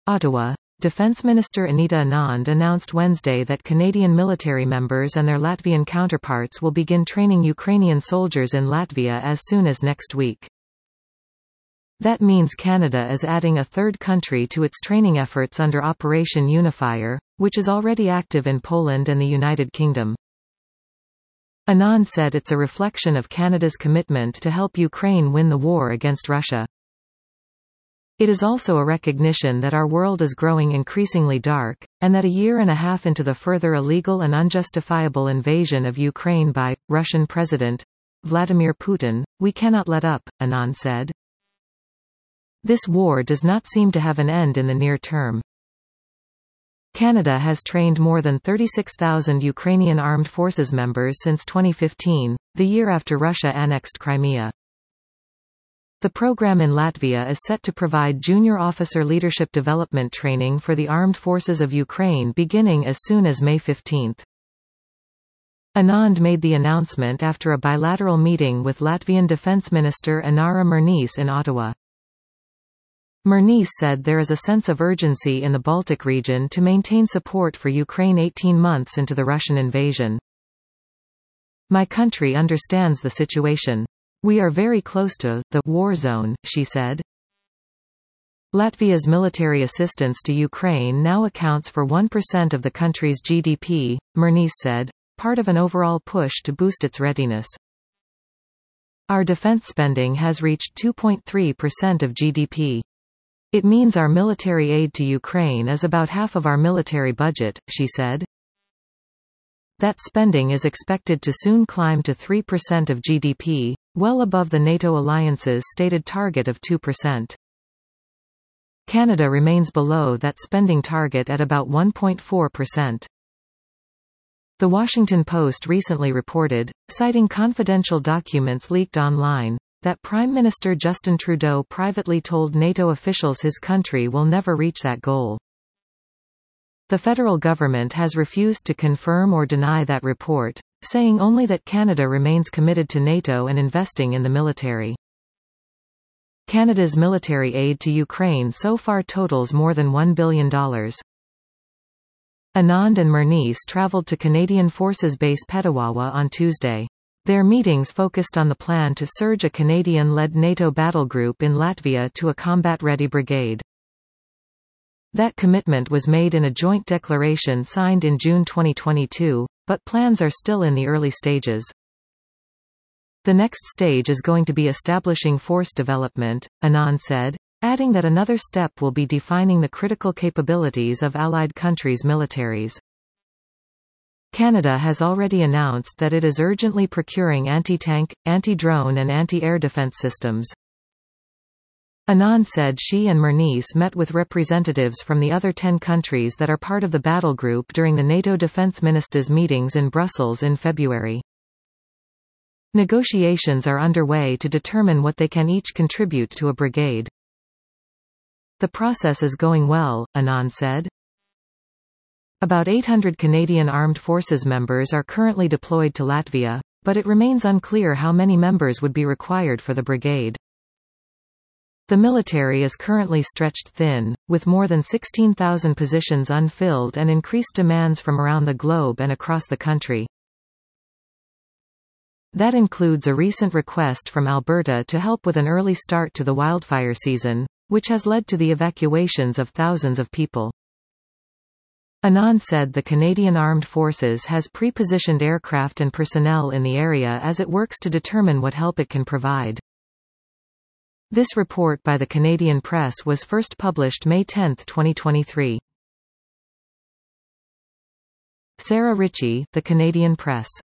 Ottawa. Defence Minister Anita Anand announced Wednesday that Canadian military members and their Latvian counterparts will begin training Ukrainian soldiers in Latvia as soon as next week. That means Canada is adding a third country to its training efforts under Operation Unifier, which is already active in Poland and the United Kingdom. Anand said it's a reflection of Canada's commitment to help Ukraine win the war against Russia. It is also a recognition that our world is growing increasingly dark, and that a year and a half into the further illegal and unjustifiable invasion of Ukraine by Russian President Vladimir Putin, we cannot let up, Anand said. This war does not seem to have an end in the near term. Canada has trained more than 36,000 Ukrainian armed forces members since 2015, the year after Russia annexed Crimea. The program in Latvia is set to provide junior officer leadership development training for the armed forces of Ukraine beginning as soon as May 15. Anand made the announcement after a bilateral meeting with Latvian Defence Minister Inara Mērnis in Ottawa. Mērnis said there is a sense of urgency in the Baltic region to maintain support for Ukraine 18 months into the Russian invasion. My country understands the situation. We are very close to the war zone, she said. Latvia's military assistance to Ukraine now accounts for 1% of the country's GDP, Mērnis said, part of an overall push to boost its readiness. Our defense spending has reached 2.3% of GDP. It means our military aid to Ukraine is about half of our military budget, she said. That spending is expected to soon climb to 3% of GDP, well above the NATO alliance's stated target of 2%. Canada remains below that spending target at about 1.4%. The Washington Post recently reported, citing confidential documents leaked online, that Prime Minister Justin Trudeau privately told NATO officials his country will never reach that goal. The federal government has refused to confirm or deny that report, saying only that Canada remains committed to NATO and investing in the military. Canada's military aid to Ukraine so far totals more than $1 billion. Anand and Mērnis travelled to Canadian Forces Base Petawawa on Tuesday. Their meetings focused on the plan to surge a Canadian-led NATO battle group in Latvia to a combat-ready brigade. That commitment was made in a joint declaration signed in June 2022, but plans are still in the early stages. The next stage is going to be establishing force development, Anand said, adding that another step will be defining the critical capabilities of allied countries' militaries. Canada has already announced that it is urgently procuring anti-tank, anti-drone and anti-air defense systems. Anand said she and Mērnis met with representatives from the other 10 countries that are part of the battle group during the NATO defense ministers' meetings in Brussels in February. Negotiations are underway to determine what they can each contribute to a brigade. The process is going well, Anand said. About 800 Canadian Armed Forces members are currently deployed to Latvia, but it remains unclear how many members would be required for the brigade. The military is currently stretched thin, with more than 16,000 positions unfilled and increased demands from around the globe and across the country. That includes a recent request from Alberta to help with an early start to the wildfire season, which has led to the evacuations of thousands of people. Anand said the Canadian Armed Forces has pre-positioned aircraft and personnel in the area as it works to determine what help it can provide. This report by the Canadian Press was first published May 10, 2023. Sarah Ritchie, The Canadian Press.